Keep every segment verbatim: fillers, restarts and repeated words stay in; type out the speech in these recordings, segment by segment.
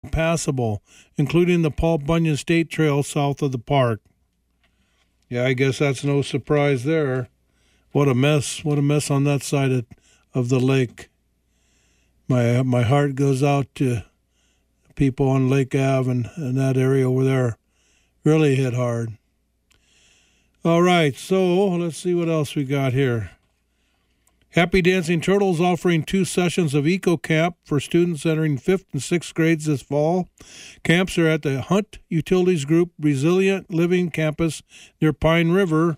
impassable, including the Paul Bunyan State Trail south of the park. Yeah, I guess that's no surprise there. What a mess. What a mess on that side of, of the lake. My my heart goes out to people on Lake Ave and, and that area over there. Really hit hard. All right, so let's see what else we got here. Happy Dancing Turtles offering two sessions of Eco Camp for students entering fifth and sixth grades this fall. Camps are at the Hunt Utilities Group Resilient Living Campus near Pine River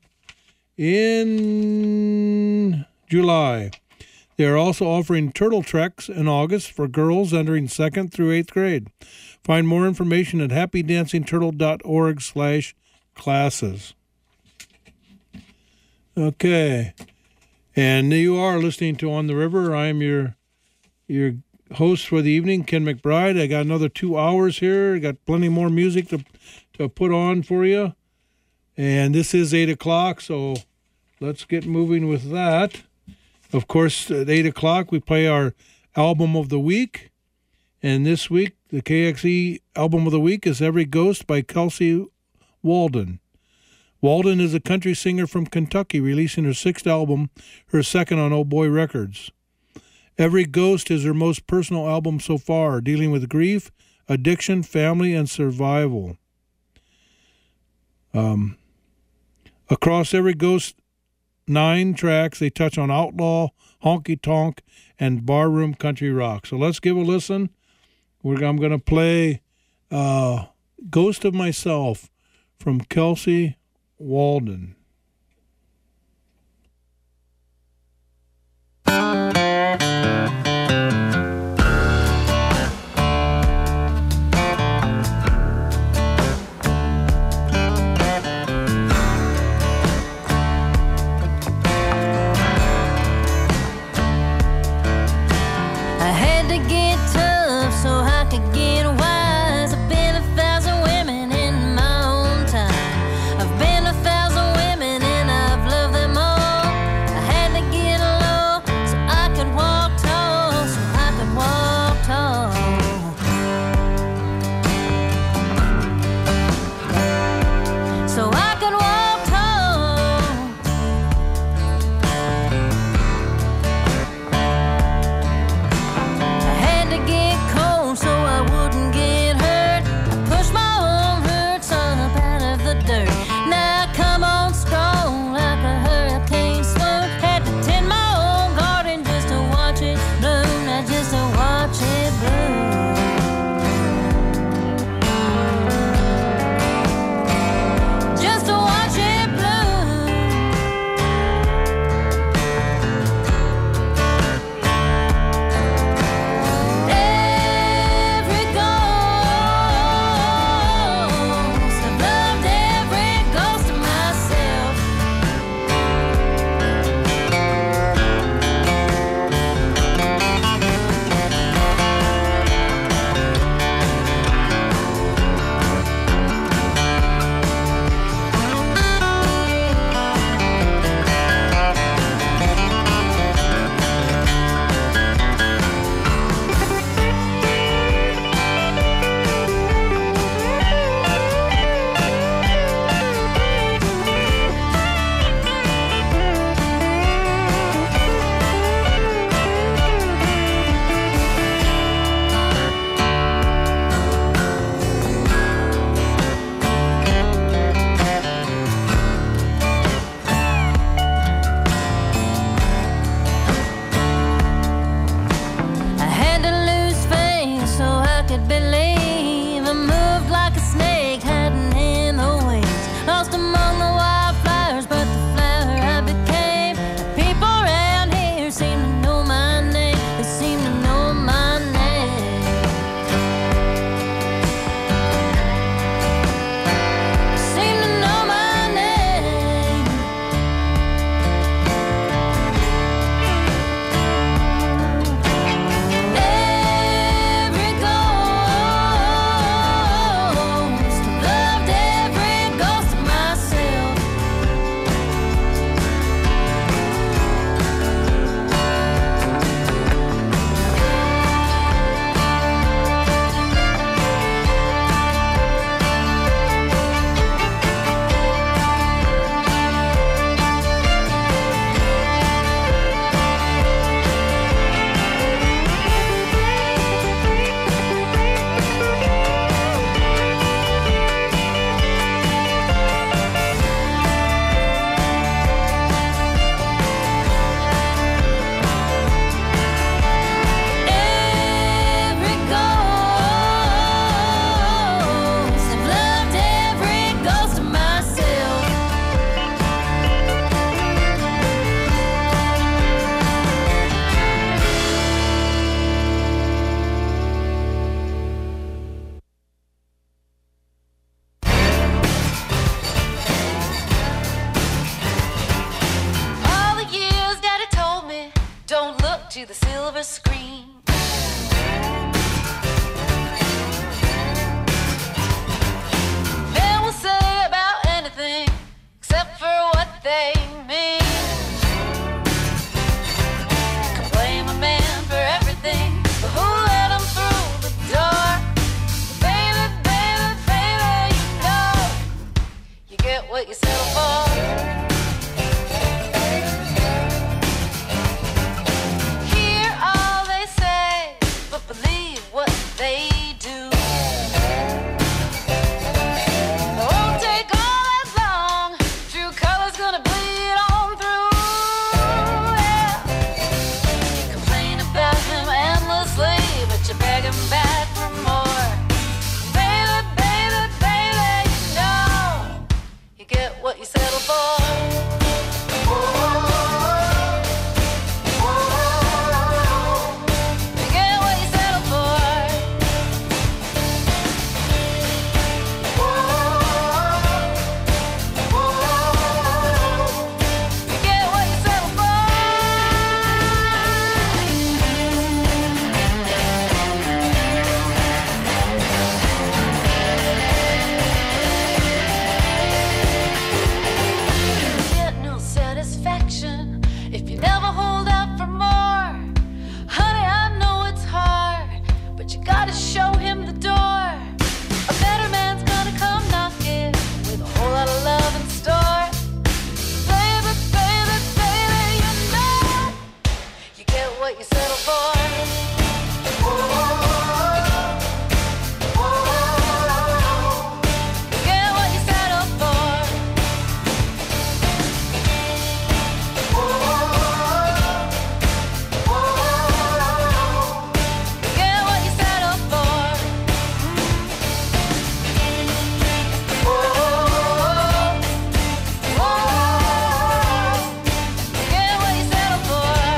in July. They are also offering Turtle Treks in August for girls entering second through eighth grade. Find more information at happy dancing turtle dot org slash classes. Okay. And you are listening to On the River. I am your your host for the evening, Ken McBride. I got another two hours here. I got plenty more music to to put on for you. And this is eight o'clock, so let's get moving with that. Of course, at eight o'clock, we play our album of the week. And this week, the K X E album of the week is Every Ghost by Kelsey Walden. Walden is a country singer from Kentucky, releasing her sixth album, her second on Oh Boy Records. Every Ghost is her most personal album so far, dealing with grief, addiction, family, and survival. Um, across Every Ghost, nine tracks, they touch on outlaw, honky-tonk, and barroom country rock. So let's give a listen. We're, I'm going to play uh, Ghost of Myself from Kelsey Walden. to the silver screen. Men will say about anything except for what they mean. Can blame a man for everything, but who let him through the door? Baby, baby, baby, you know you get what you settle for. Hear all they say, but believe what they do. It won't take all that long. True color's gonna bleed on through. Yeah. You complain about him endlessly, but you beg him back for more. Baby, baby, baby, you know you get what you settle for. You get what you settle for. You get what you settle for. Get no satisfaction if you never hold out for more. Honey, I know it's hard, but you gotta show him the door. A better man's gonna come knocking with a whole lot of love in store. Baby, baby, baby, you know you get what you settle for. You get what you settle for. You get what you settle for. You get what you settle for.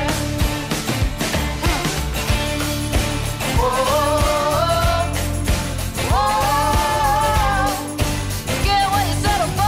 You get what you settle for.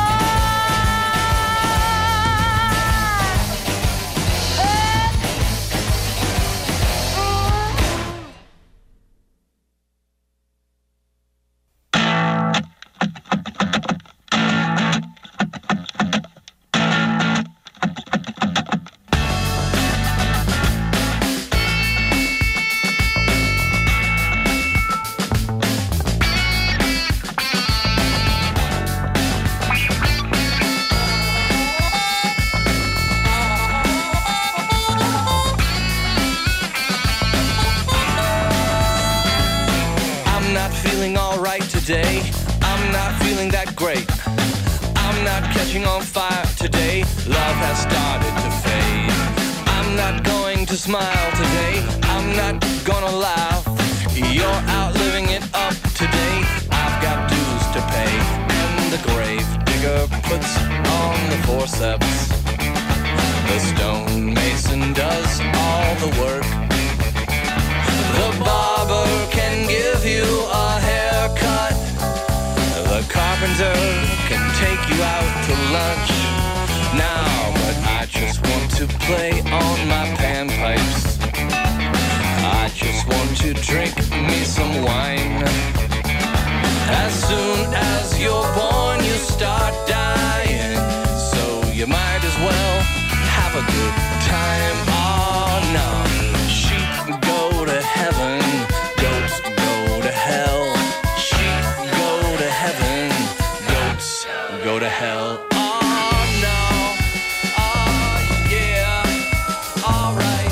I'm not feeling alright today. I'm not feeling that great. I'm not catching on fire today. Love has started to fade. I'm not going to smile today. I'm not gonna laugh. You're out living it up today. I've got dues to pay. And the grave digger puts on the forceps. The stonemason does all the work. The barber can give you a haircut. The carpenter can take you out to lunch. Now, but I just want to play on my panpipes. I just want to drink me some wine. As soon as you're born, you start dying. So you might as well have a good time. Oh no. Sheep go to heaven, goats go to hell. Sheep go to heaven, goats go to hell. Oh no, oh yeah, alright.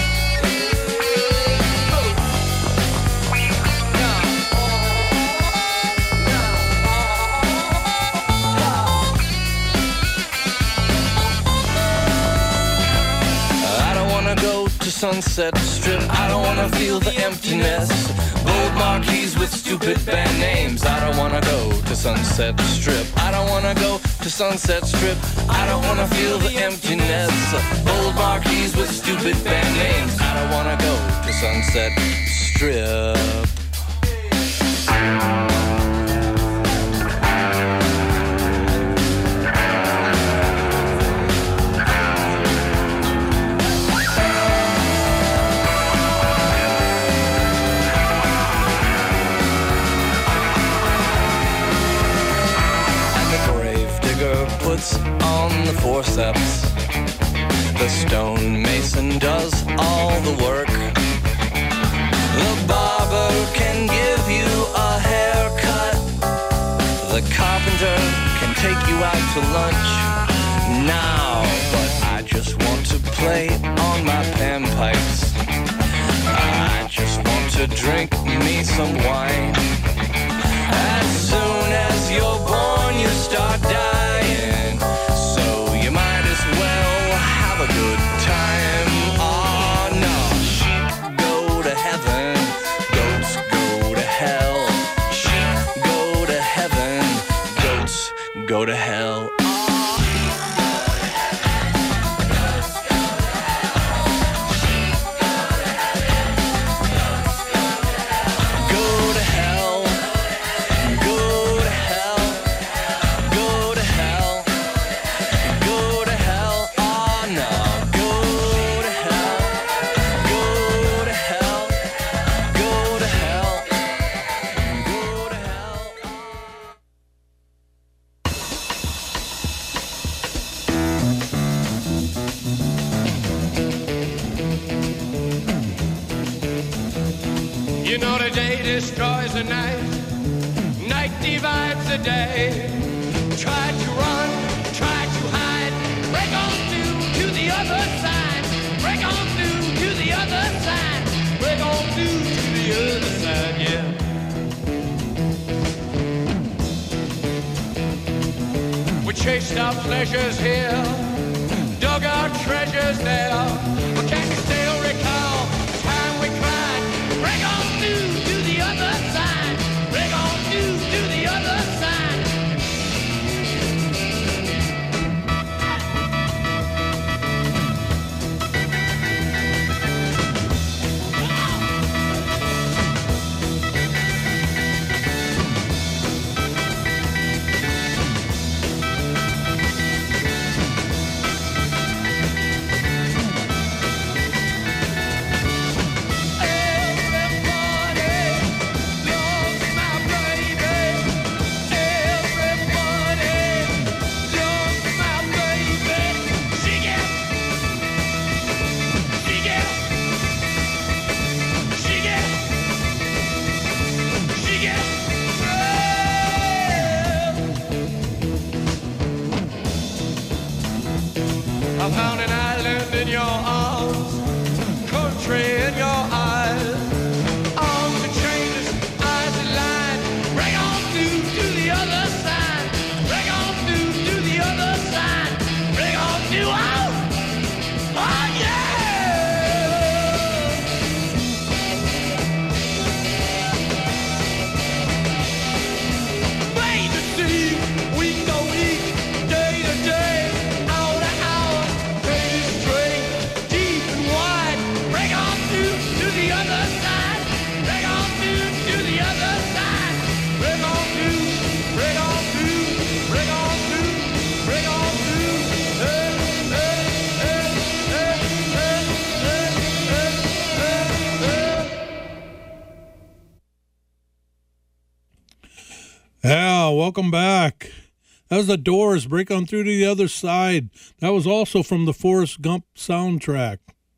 I don't wanna go to Sunset Strip. I don't wanna feel the emptiness. Gold marquees with stupid band names. I don't wanna go to Sunset Strip. I don't wanna go to Sunset Strip. I don't wanna feel the emptiness. Gold marquees with stupid band names. I don't wanna go to Sunset Strip. dance on the forceps. The stonemason does all the work. The barber can give you a haircut. The carpenter can take you out to lunch now. But I just want to play on my panpipes. I just want to drink me some wine. As soon as you're born, you start dying. So you might as well have a good time. Oh no, sheep go to heaven, goats go to hell. Sheep go to heaven, goats go to hell. You know the day destroys the night, night divides the day. Try to run, try to hide, break on through to the other side. Break on through to the other side. Break on through to the other side, yeah. We chased our pleasures here, dug our treasures there. But can you still recall the time we cried? Break on through to the other side. Break on through to the other side. I found an island in your arms, country in your eyes. Arms and chains, eyes and line. Break on through to the other side. Break on through to the other side. Break on through, oh, oh yeah! Bay to sea, week to week, day to day. Yeah, welcome back. That was the Doors, Break On Through to the Other Side. That was also from the Forrest Gump soundtrack.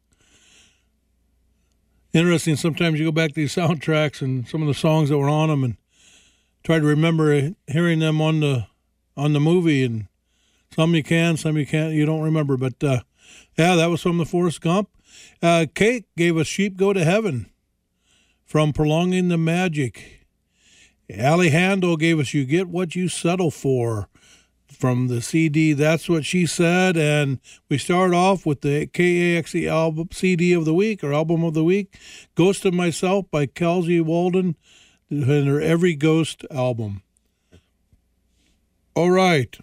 Interesting, sometimes you go back to these soundtracks and some of the songs that were on them and try to remember hearing them on the on the movie, and some you can, some you can't, you don't remember. But uh, yeah, that was from the Forrest Gump. Uh, Kate gave us Sheep Go to Heaven from Prolonging the Magic. Allie Handel gave us You Get What You Settle For from the C D That's What She Said. And we start off with the K A X E album, C D of the week, or album of the week, Ghost of Myself by Kelsey Walden and her Every Ghost album. All right.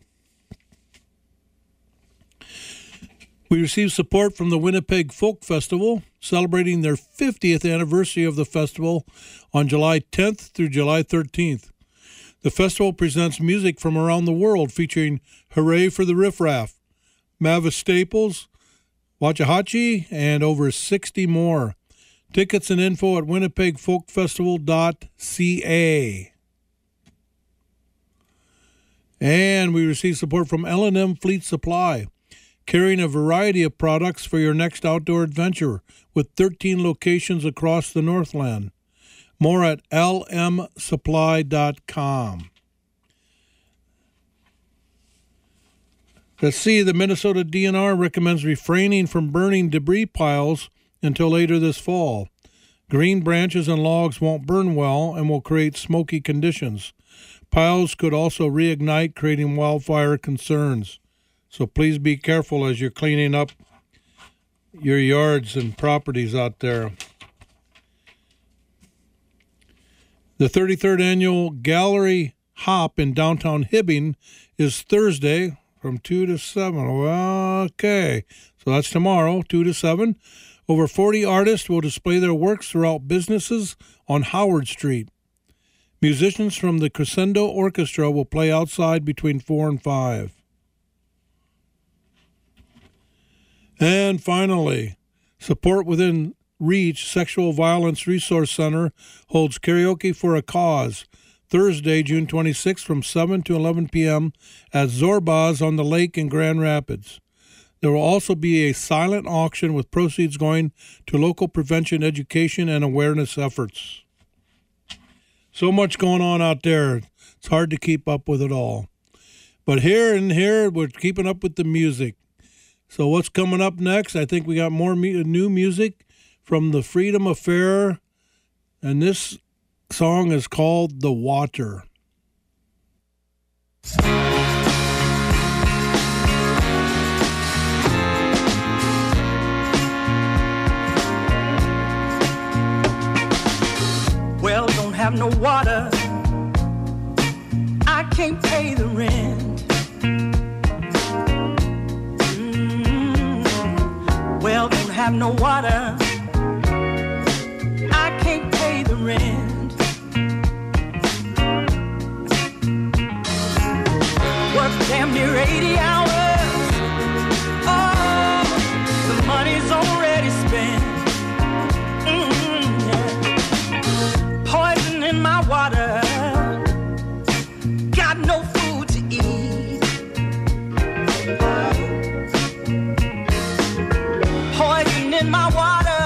We received support from the Winnipeg Folk Festival, celebrating their fiftieth anniversary of the festival on July tenth through July thirteenth. The festival presents music from around the world, featuring Hooray for the Riff Raff, Mavis Staples, Waxahachie, and over sixty more. Tickets and info at winnipeg folk festival dot c a. And we receive support from L and M Fleet Supply, carrying a variety of products for your next outdoor adventure with thirteen locations across the Northland. More at L M supply dot com. Let's see, the Minnesota D N R recommends refraining from burning debris piles until later this fall. Green branches and logs won't burn well and will create smoky conditions. Piles could also reignite, creating wildfire concerns. So please be careful as you're cleaning up your yards and properties out there. The thirty-third Annual Gallery Hop in downtown Hibbing is Thursday from two to seven. Okay, so that's tomorrow, two to seven. Over forty artists will display their works throughout businesses on Howard Street. Musicians from the Crescendo Orchestra will play outside between four and five. And finally, Support Within Reach Sexual Violence Resource Center holds Karaoke for a Cause Thursday, June twenty-sixth from seven to eleven p.m. at Zorbaz on the lake in Grand Rapids. There will also be a silent auction with proceeds going to local prevention education and awareness efforts. So much going on out there. It's hard to keep up with it all. But here and here, we're keeping up with the music. So what's coming up next? I think we got more mu- new music from the Freedom Affair. And this song is called The Water. Well, don't have no water. I can't pay the rent. Mm-hmm. Well, don't have no water. I can't pay the rent. Work damn near eighty hours. Oh, the money's already spent. In my water, got no food to eat. Poison in my water,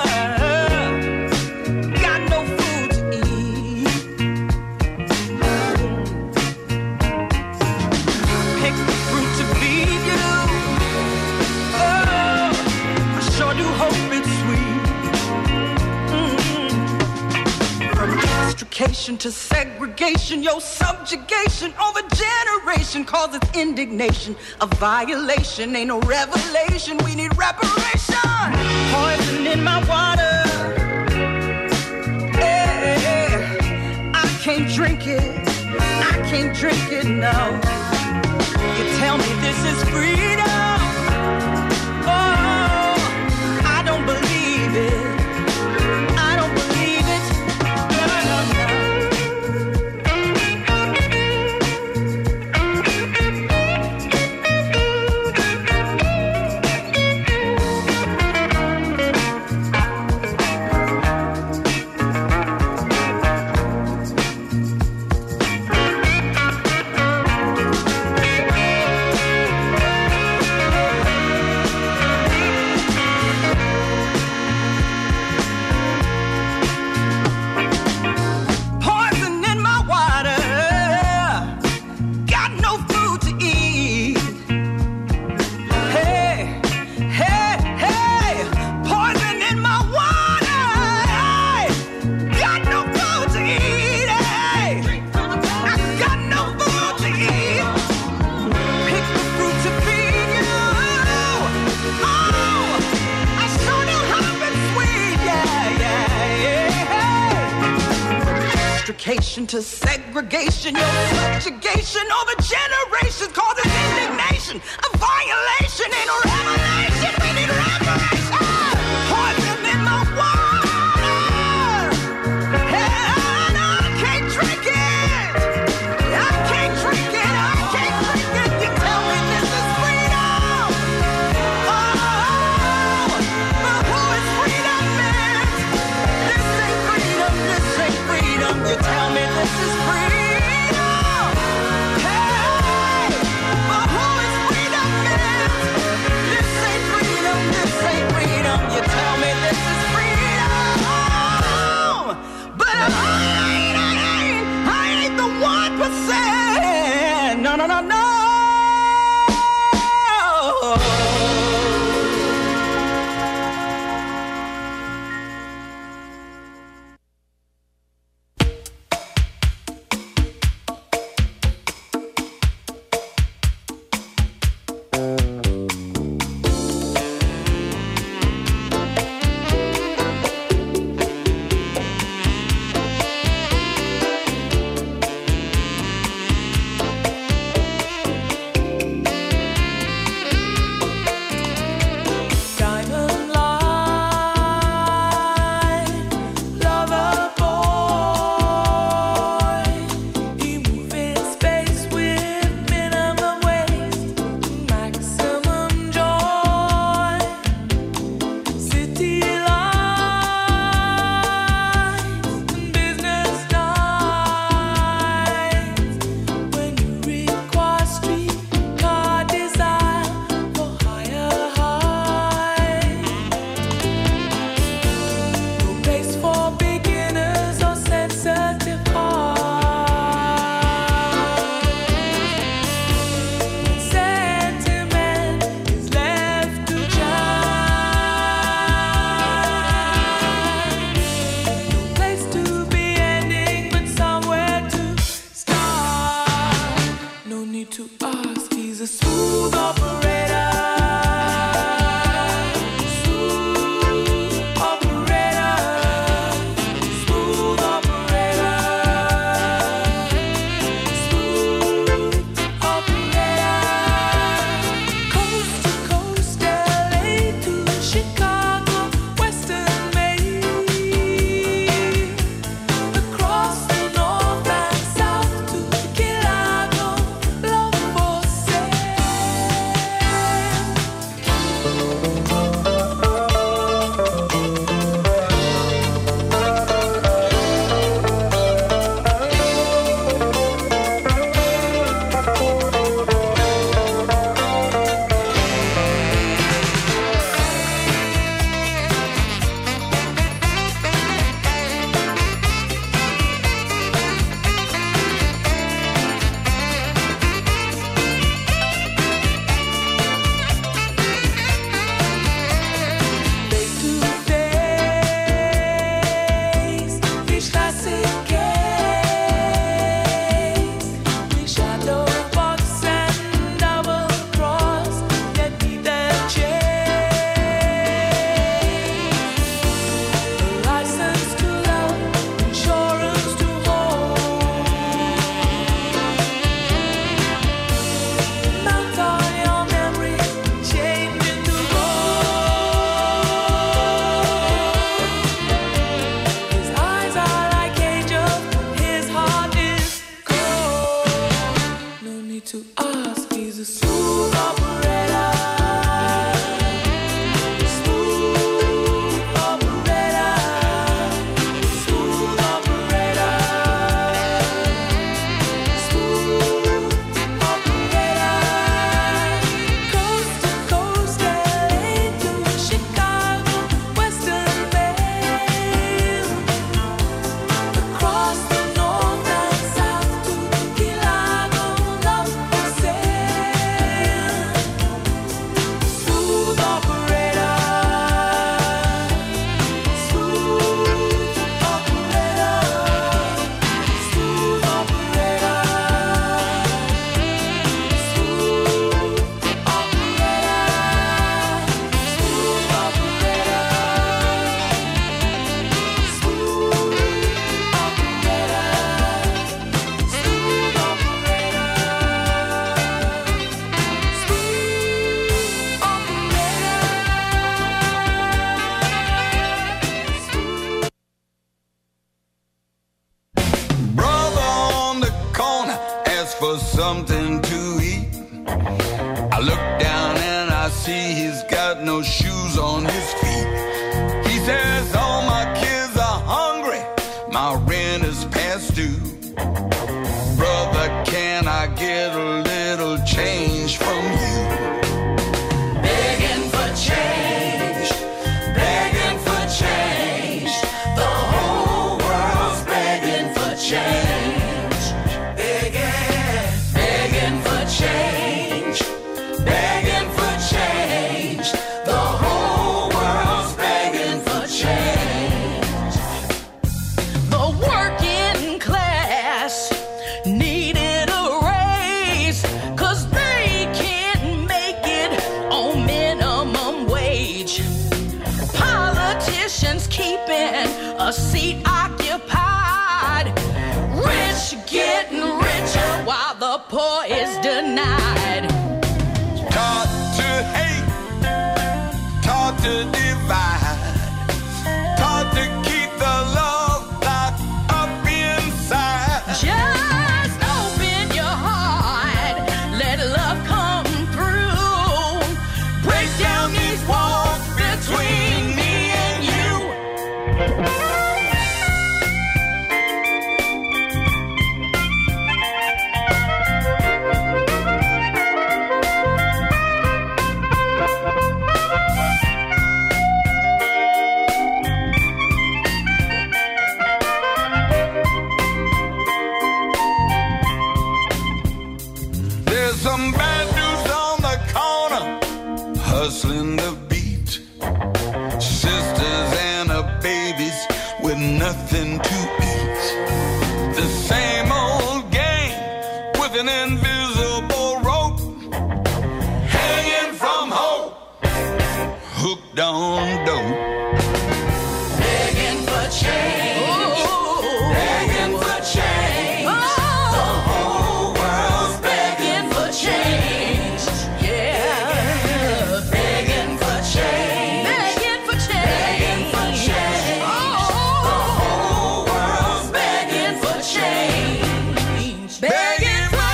got no food to eat. Pick the fruit to feed you. Oh, I sure do hope it's sweet. Extrication to segregation, your subjugation over generation causes indignation. A violation ain't no revelation. We need reparation. Poison in my water. Hey, I can't drink it. I can't drink it, no. You tell me this is freedom. Oh, I don't believe it. I don't believe it. To segregation, your subjugation over generations causes indignation. A violation ain't a revelation. We need reparation. Poison in my water. And I can't drink it. I can't drink it. I can't drink it. You tell me this is freedom. Oh, but who is freedom meant? This ain't freedom. This ain't freedom. You tell me this is freedom. Hey, to us. He's a smooth operator. Smooth operator. Smooth operator. Smooth operator. Coast to coast, L A to Chicago, Western Mail. Across the north and south to Key Largo, love for sale. Smooth operator. Smooth operator. Smooth operator. Smooth operator. Smooth operator. Smooth Brother on the corner asked for something to eat. I look down and I see he's got no shoes on his feet. He says, all my kids are hungry, my rent is past due. Brother, can I get a little change from you? Begging for change, begging for change. The whole world's begging for change. Begging, begging for change, begging for change. The whole world's begging for change. The working class needed a raise, 'cause they can't make it on minimum wage. Politicians keeping a seat occupied. Rich getting richer while the poor is denied. Taught to hate, taught to divide, taught to keep the love locked up inside. Just open your heart, let love come through. Break down these walls between me and you. There's some bad news on the corner, hustling the beat. Sisters and her babies with nothing to eat. The same old game with an invisible rope, hanging from hope, hooked on dope. Begging for change, begging for change. The whole world's begging for change. Yeah, begging for change, begging for change, begging for change. The whole world's begging for change, begging for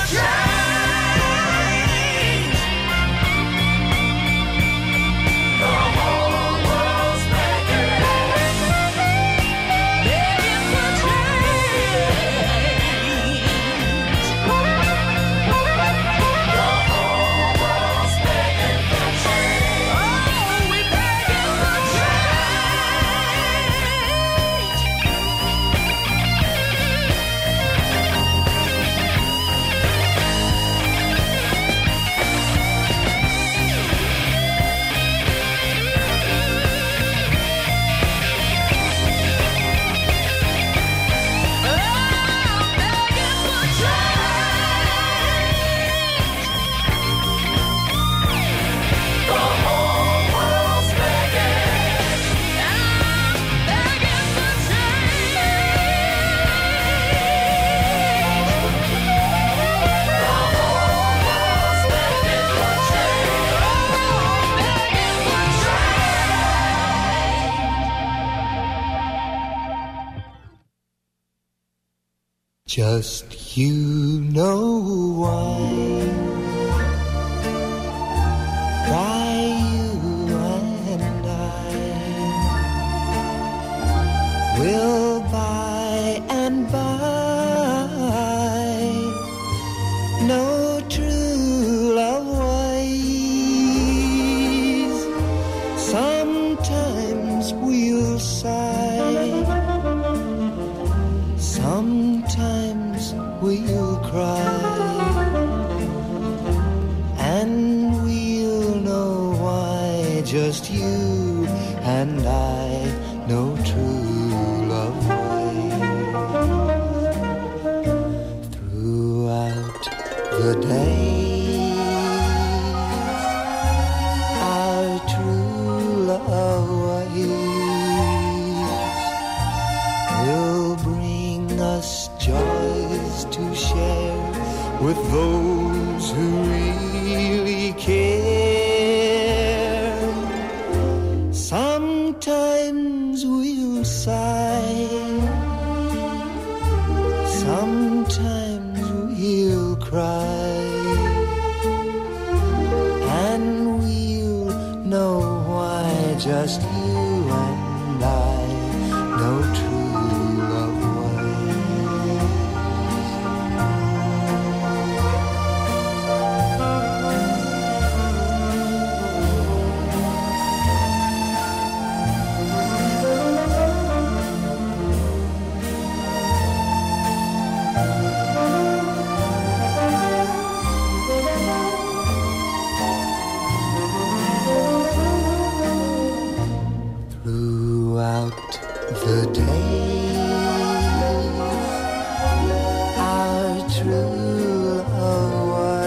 change. The whole world's begging, begging for change. The whole world's begging for change. Oh, we begging for Just You know why, why you and I will by and by know true love ways. Sometimes we'll sigh, sometimes we'll cry, and we'll know why. Just you and I know true love ways. Throughout the days, our true love ways will bring us joys to share with those who really care. Sometimes we'll sigh, sometimes we'll cry, and we'll know why. Just you and I know true love throughout the days. Our true love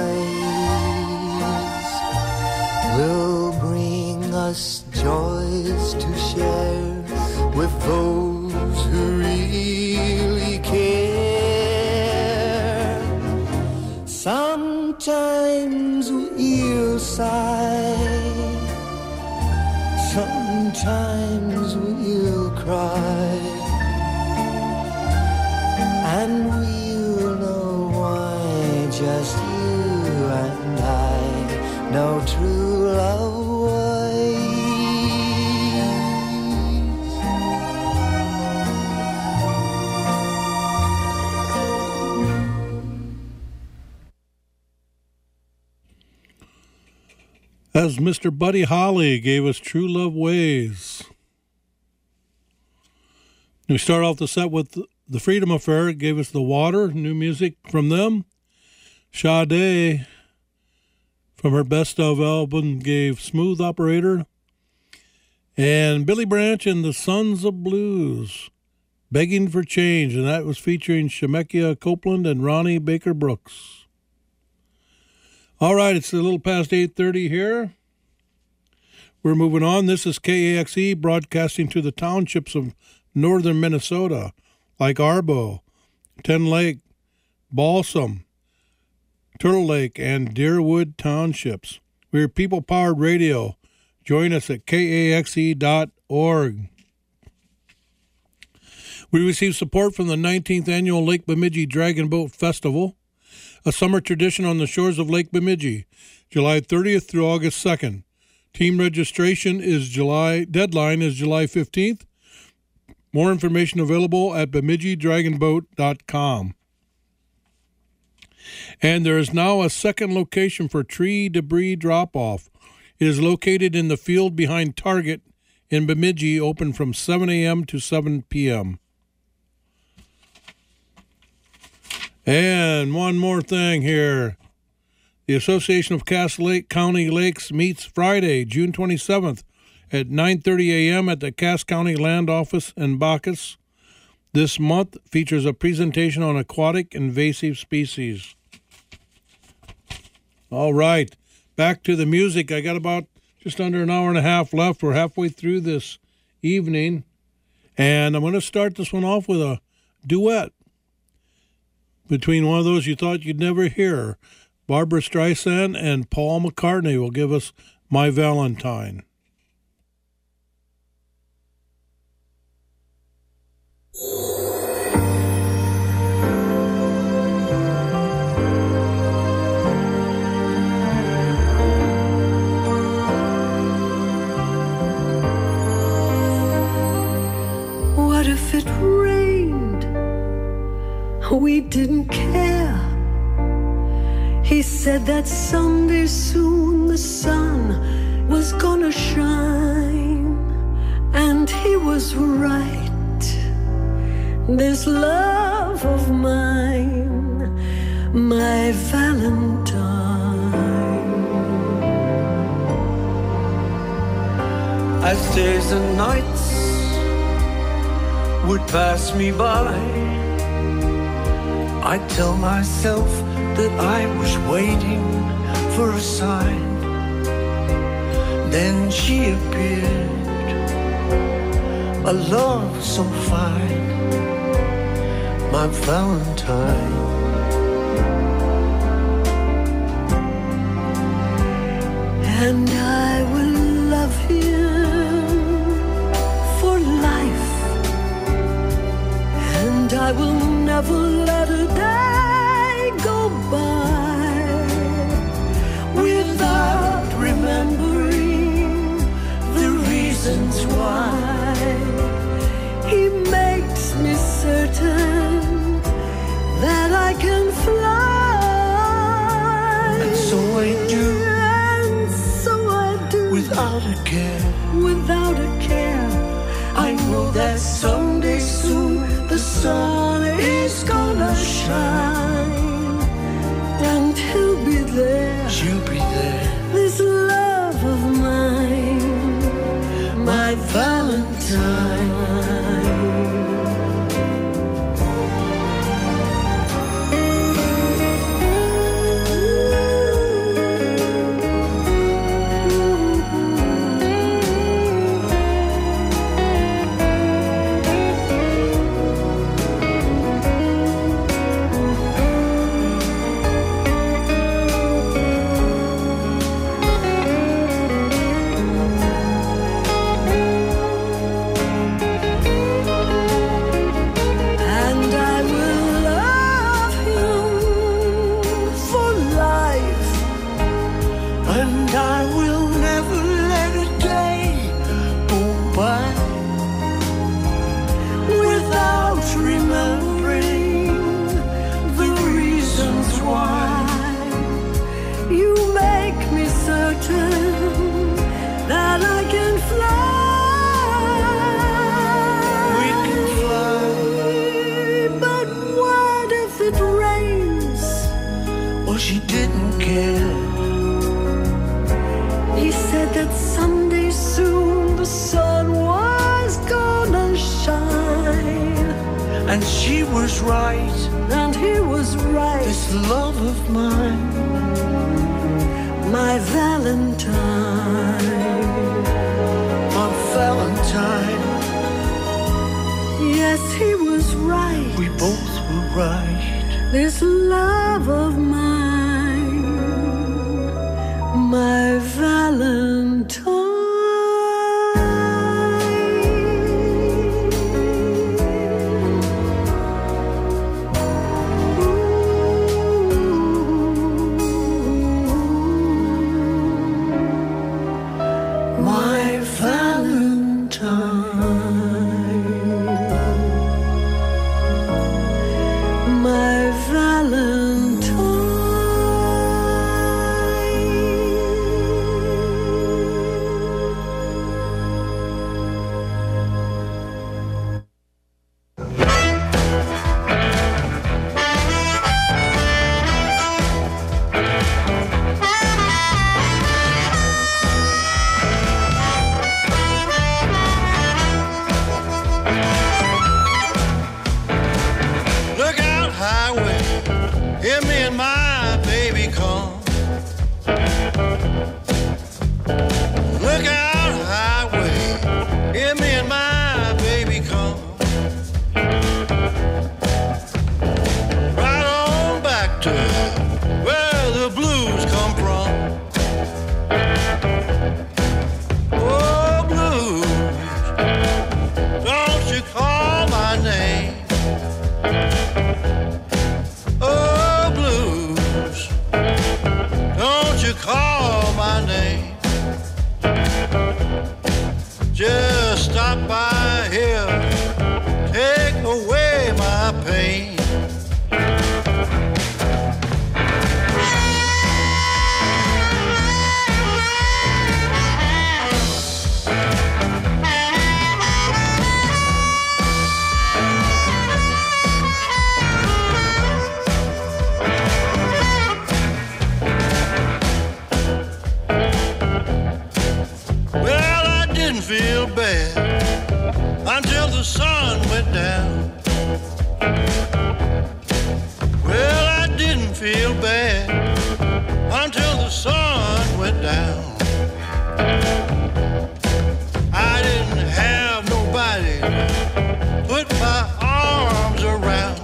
ways will bring us joys to share with those who really care. Sometimes we'll sigh, sometimes we'll cry, and we'll know why. Just you and I know true love ways. As Mister Buddy Holly gave us True Love Ways. We start off the set with the Freedom Affair. It gave us The Water, new music from them. Sade, from her Best Of album, gave Smooth Operator. And Billy Branch and the Sons of Blues, Begging for Change, and that was featuring Shemekia Copeland and Ronnie Baker Brooks. All right, it's a little past eight thirty here. We're moving on. This is K A X E broadcasting to the townships of northern Minnesota, like Arbo, Ten Lake, Balsam, Turtle Lake, and Deerwood townships. We're people-powered radio. Join us at K A X E dot org. We received support from the nineteenth Annual Lake Bemidji Dragon Boat Festival, a summer tradition on the shores of Lake Bemidji, July thirtieth through August second. Team registration is July, deadline is July fifteenth. More information available at bemidji dragon boat dot com. And there is now a second location for tree debris drop-off. It is located in the field behind Target in Bemidji, open from seven a.m. to seven p.m. And one more thing here. The Association of Cass Lake County Lakes meets Friday, June twenty-seventh at nine thirty a.m. at the Cass County Land Office in Bacchus. This month features a presentation on aquatic invasive species. All right, back to the music. I got about just under an hour and a half left. We're halfway through this evening, and I'm going to start this one off with a duet between one of those you thought you'd never hear. Barbra Streisand and Paul McCartney will give us My Valentine. He said that someday soon the sun was gonna shine, and he was right. This love of mine, my Valentine. As days and nights would pass me by, I'd tell myself that I was waiting for a sign. Then she appeared, a love so fine, my Valentine. And I will love him for life, and I will never let a day go by without remembering the reasons why. He makes me certain that I can fly, and so I do, and so I do, without a care, without a care. I know that someday soon the sun is gonna shine, and he'll be there, she'll be there. This love of mine, my Valentine. And she was right, and he was right. This love of mine, my Valentine, my Valentine. Yes, he was right. We both were right. This love of mine, my Valentine. feel bad until the sun went down. Well, I didn't feel bad until the sun went down. I didn't have nobody to put my arms around.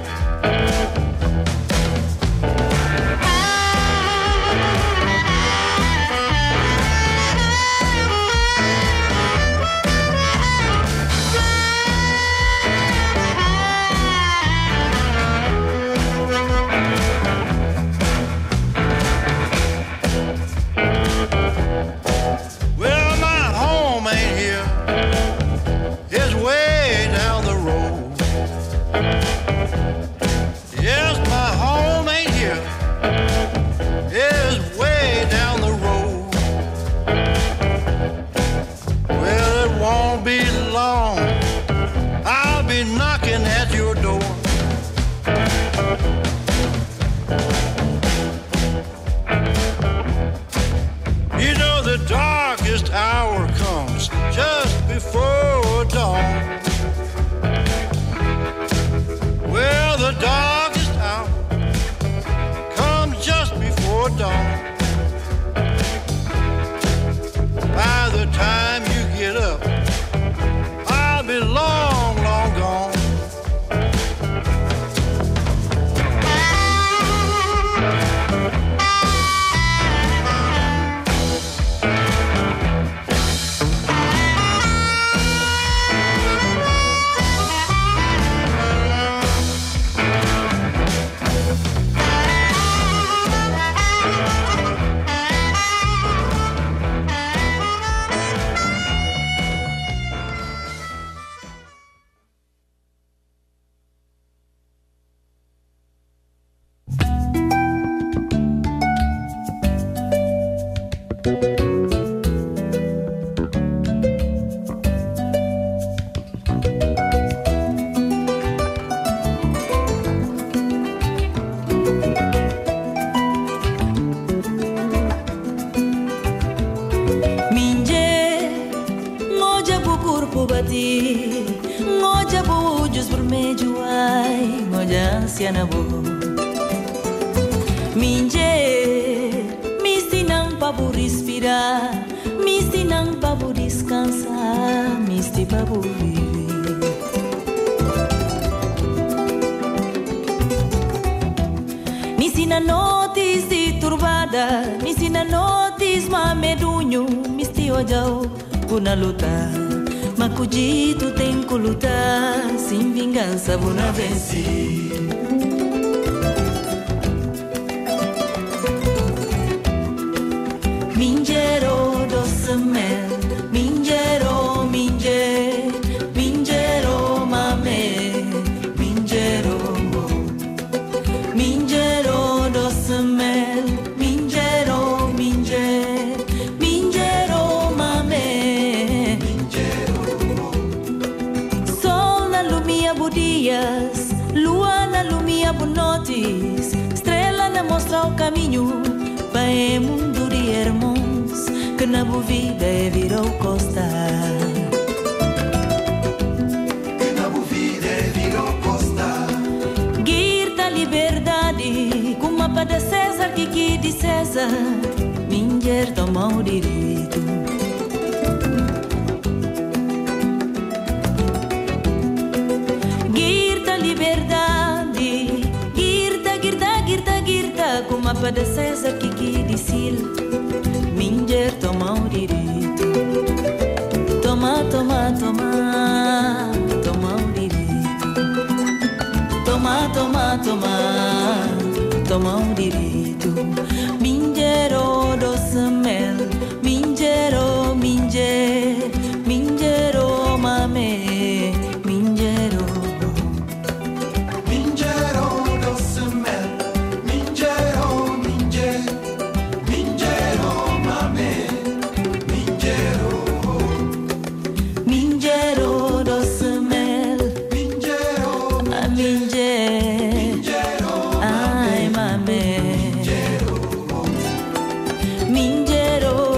Before dawn. Well, the darkest hour comes just before dawn. By the time you get up, I'll be long, long gone. Macugito tem que lutar, sem vingança vou não vencer. Mingero doce mel, mingero, minger, mingero mame, mingero, mingero doce mel, mingero, minger, mingero mame. Dias, lua na lumia bonotis, estrela na mostra o caminho, para o mundo de irmãos, que na boa vida é virou costa. Que na boa vida é virou costa. Guirda liberdade, com mapa da César, que que de César, Minger toma o direito. Liberdade, girta, girta, girta, girta, com mapa da César que que dizil, Minger toma o direito. Toma, toma, toma, toma o direito. Toma, toma, toma, toma o direito. Mingero doce mel, mingero, minger, mingero mame, mingero. Mingero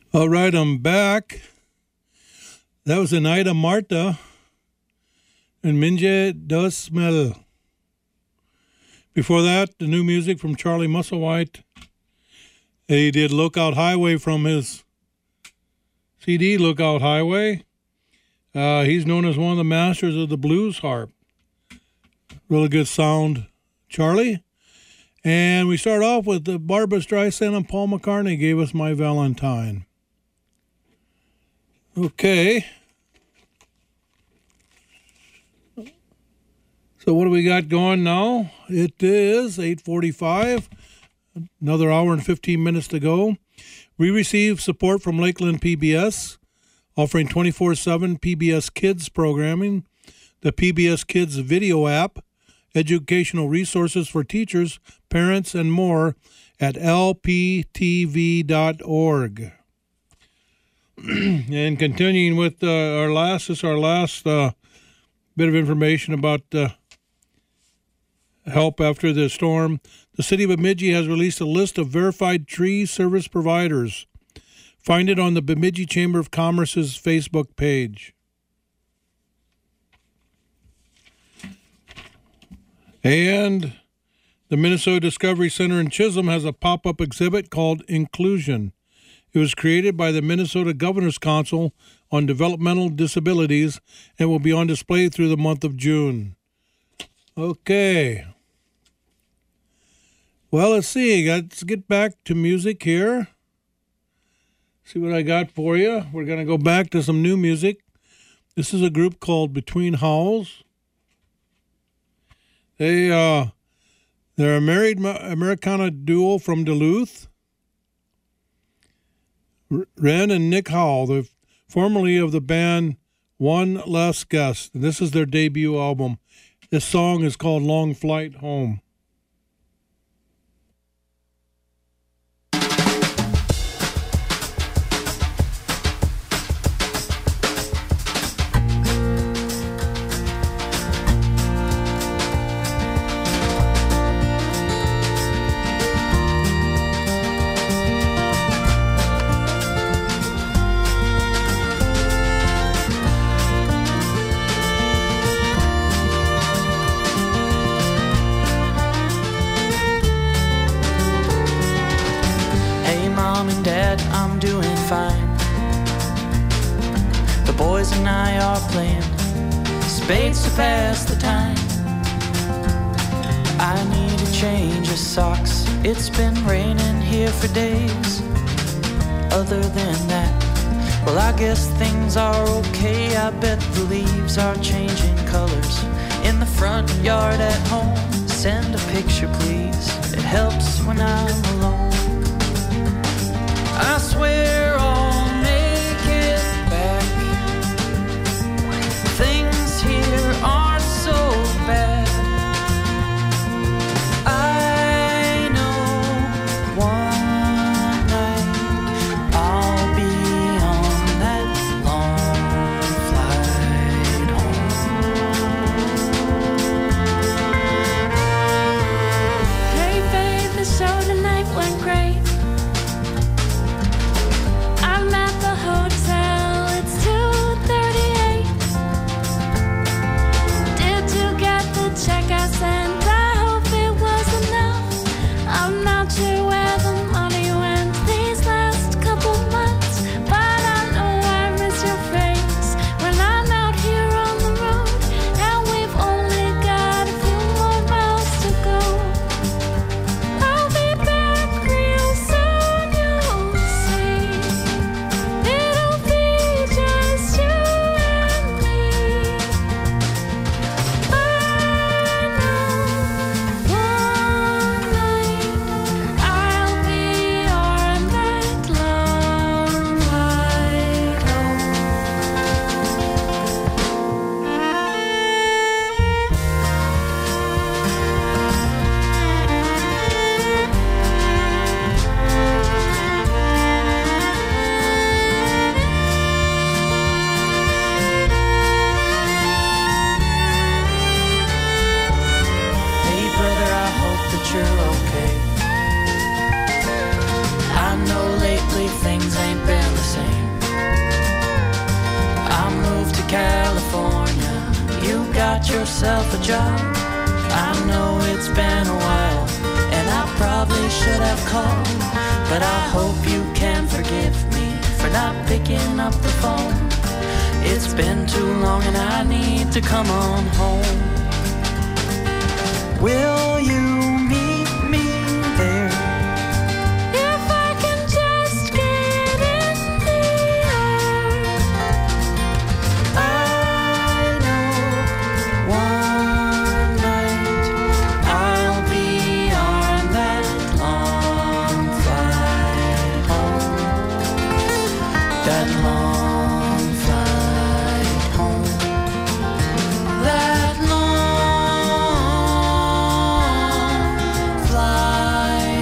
All right, I'm back. That was Ida Marta and Minje dos Mel. Before that, the new music from Charlie Musselwhite. He did Lookout Highway from his C D, Lookout Highway. Uh, he's known as one of the masters of the blues harp. Really good sound, Charlie. And we start off with the Barbra Streisand and Paul McCartney gave us My Valentine. Okay. So what do we got going now? It is eight forty-five. Another hour and fifteen minutes to go. We receive support from Lakeland P B S, offering twenty-four seven P B S Kids programming, the P B S Kids video app, educational resources for teachers, parents, and more at L P T V dot org. And continuing with uh, our last, this is our last uh, bit of information about uh, help after the storm. The city of Bemidji has released a list of verified tree service providers. Find it on the Bemidji Chamber of Commerce's Facebook page. And the Minnesota Discovery Center in Chisholm has a pop-up exhibit called Inclusion. It was created by the Minnesota Governor's Council on Developmental Disabilities and will be on display through the month of June. Okay. Well, let's see. Let's get back to music here. See what I got for you. We're going to go back to some new music. This is a group called Between Howls. They, uh, they're a married Americana duo from Duluth. Ren and Nick Howell, the formerly of the band One Less Guest. And this is their debut album. This song is called Long Flight Home. Spades to pass the time. I need a change of socks. It's been raining here for days. Other than that, well, I guess things are okay. I bet the leaves are changing colors in the front yard at home. Send a picture, please. It helps when I'm alone. I swear I'll make it back. Things here aren't so bad. I know one night I'll be on that long flight home. Hey baby, so tonight when yourself a job. I know it's been a while, and I probably should have called, but I hope you can forgive me for not picking up the phone. It's been too long and I need to come on home. Will you meet me there? If I can just get in the air. I know one night I'll be on that long flight home. That long flight home. That long flight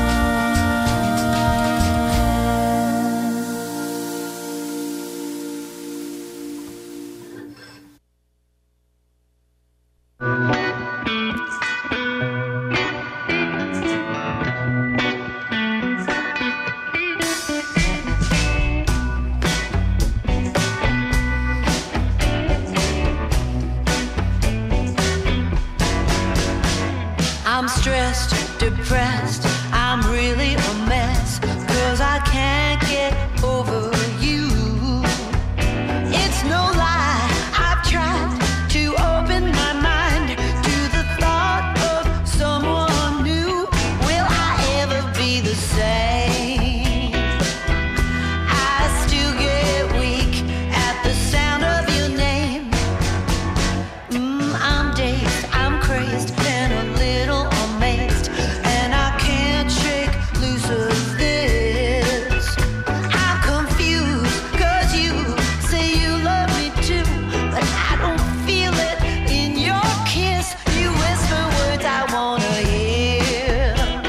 I'm stressed, depressed, I'm really a mess, 'cause I can't get over you. It's no lie, I've tried to open my mind to the thought of someone new. Will I ever be the same? I still get weak at the sound of your name. Mm, I'm dazed, I'm crazed, and a little amazed, and I can't shake loose of this. I'm confused, 'cause you say you love me too, but I don't feel it in your kiss. You whisper words I wanna hear.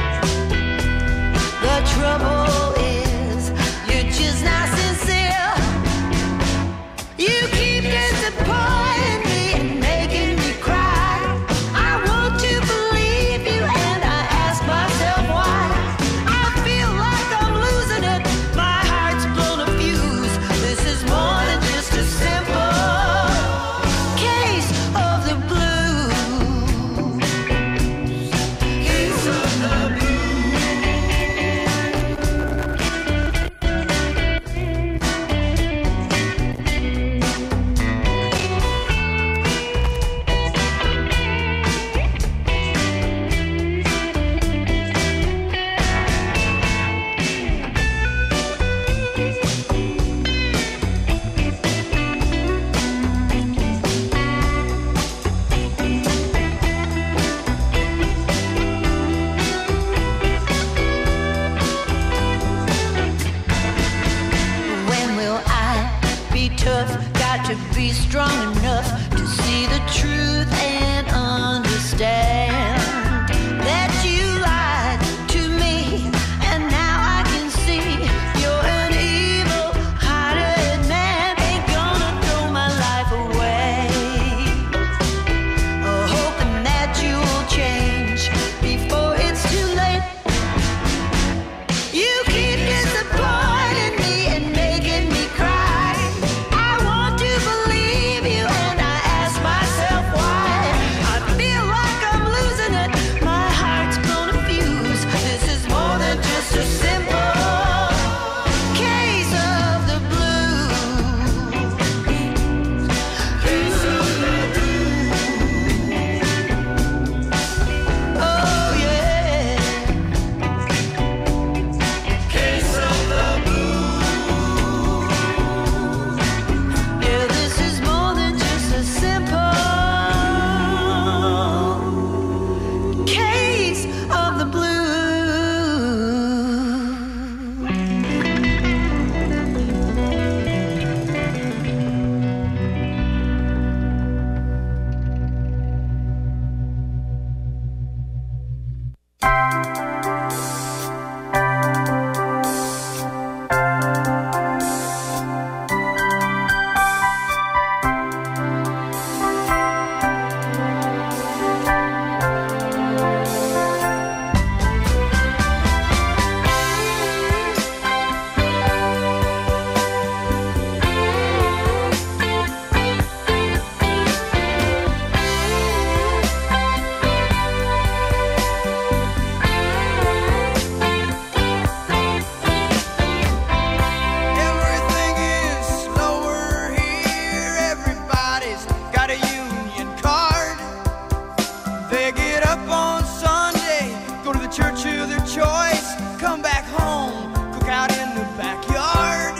The trouble is, you're just not sincere. You keep disappointing me and making me cry. I want to believe you and I ask myself why. I feel like I'm losing it, my heart's blown a fuse. This is more than just a simple case of the blues. Case of the When will I be tough? Got to be strong enough to see the truth and understand that you lied to me, and now I can see you're an evil-hearted man. Ain't gonna throw my life away, oh, hoping that you'll change before it's too late. You keep disappointing me and making me cry. I want to believe you and I ask myself why. I feel like I'm losing backyard.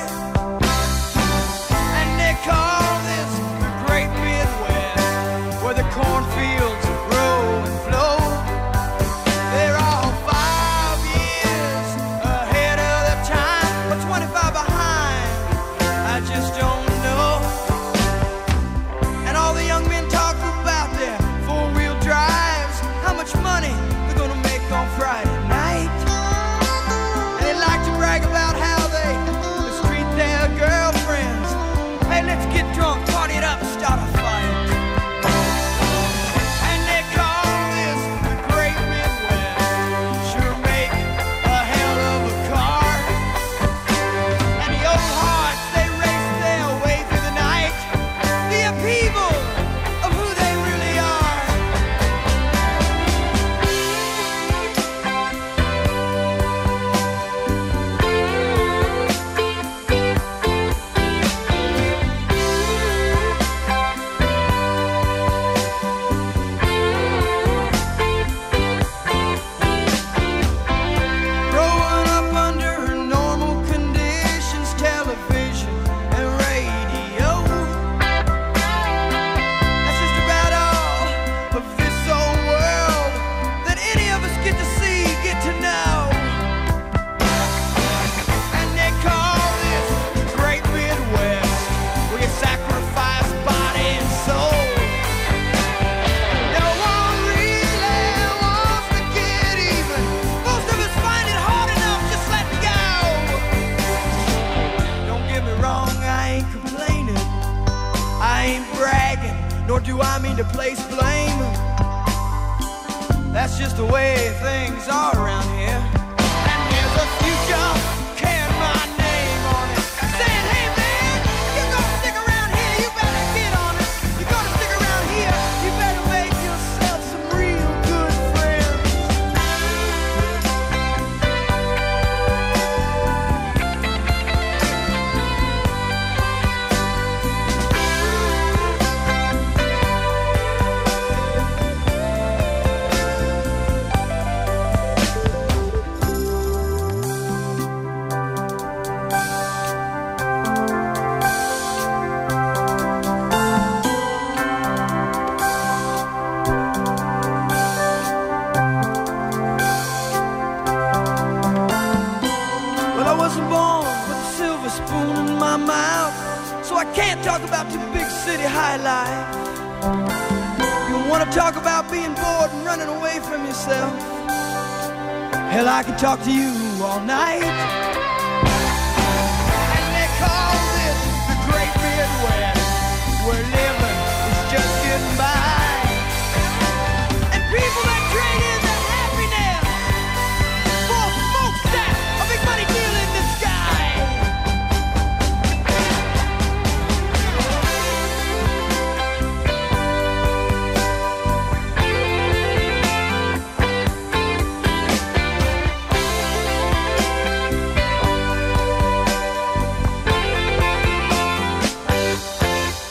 And they call this the great Midwest, where the cornfields grow and flow. They're all five years ahead of their time, or twenty-five behind, I just don't know. And all the young men talk about their four-wheel drives, how much money they're gonna make on Friday night. And they like to brag about how they mistreat their girlfriends. Hey, let's get drunk, party it up, start a fight. And they call this the great Midwest. Sure make a hell of a car. And the old hearts, they race their way through the night. The upheaval of who they really are. Growing up under normal conditions, television and radio. That's just about all of this old world that any of us get to see, get to know. And they call this the great Midwest, where you sacrifice body and soul. No one really wants to get even. Most of us find it hard enough just letting go. Don't get me wrong, I ain't complaining. I ain't bragging, nor do I mean to place blame. That's just the way things are around here. And there's a future carrying my name on it, saying, hey man, you're gonna stick around here, you better get on it. You're gonna stick around here, you better make yourself some real good friends. Well, I wasn't born with a silver spoon in my mouth, so I can't talk about your big city high life. You want to talk about being bored and running away from yourself? Hell, I can talk to you all night.